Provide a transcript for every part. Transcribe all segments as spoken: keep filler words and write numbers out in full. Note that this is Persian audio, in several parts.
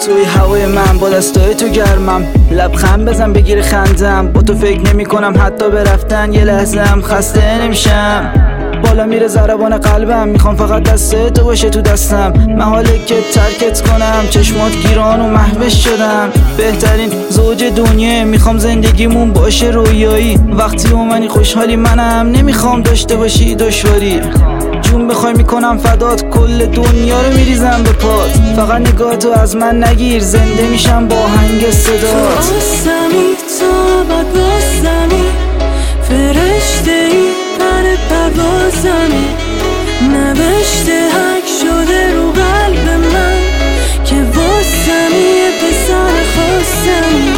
توی هوای من با دستای تو گرمم، لبخند بزن بگیر خندم، با تو فکر نمی کنم حتی به رفتن یه لحظه هم خسته نمیشم. بالا میره ضربان قلبم، میخوام فقط دسته تو باشه تو دستم. محاله که ترکت کنم، چشمات گیران و محوش شدم. بهترین زوج دنیا، میخوام زندگیمون باشه رویایی. وقتی با منی خوشحالی منم، نمیخوام داشته باشی دشواری. جون بخوای میکنم فدات، کل دنیا رو میریزم به پات. فقط نگاه تو از من نگیر، زنده میشم با آهنگ صدات. تو آسمی تو بد بازمی، فرشته ای پر پروازمی، نوشته حک شده رو قلب من که واسمی یه پسر خواستمی.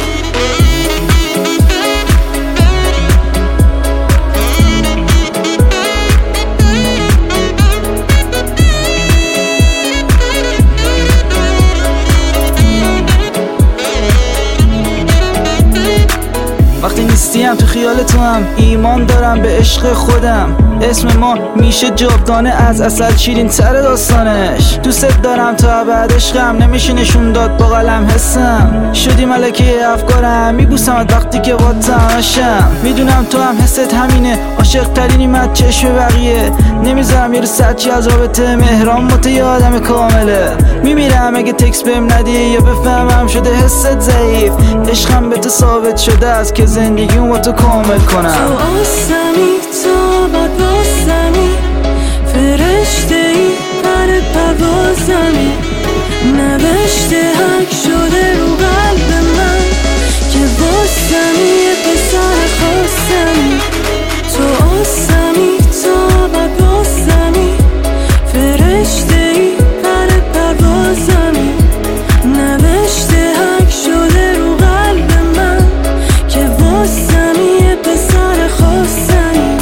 وقتی نیستیم تو خیال تو هم ایمان دارم به عشق خودم. اسم ما میشه جاودانه، از اصل شیرین تر داستانش. دوست دارم تا ابد، عشقم نمیشه نشون داد با قلم حسم. شدی ملکه افکارم، میبوسمت وقتی که با تنهاشم. میدونم تو هم حست همینه، عاشق ترینی من چشم بقیه. نمیذارم یه رو سرچی از رابطه، مهران با تو یه آدم کامله. میمیرم اگه تکس بهم ندی یا بفهمم شده حست ضعیف. عشقم به تو ثابت شده است که زندگیمو با تو کامل کنم. تو آسمی تو بد بازمی، فرشته ای پر پروازمی، نوشته حک شده رو قلب من که واسمی یه پسر خواستمی. تو آسمی تو بد بازمی، فرشته ای پر پروازمی، نوشته حک شده رو قلب من که واسمی یه پسر خواستمی.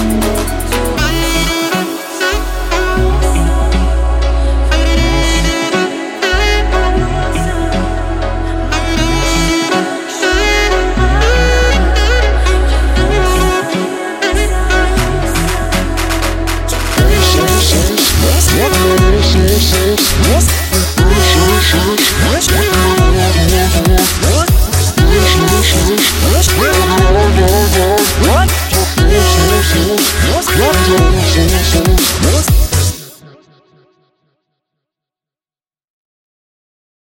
Yes.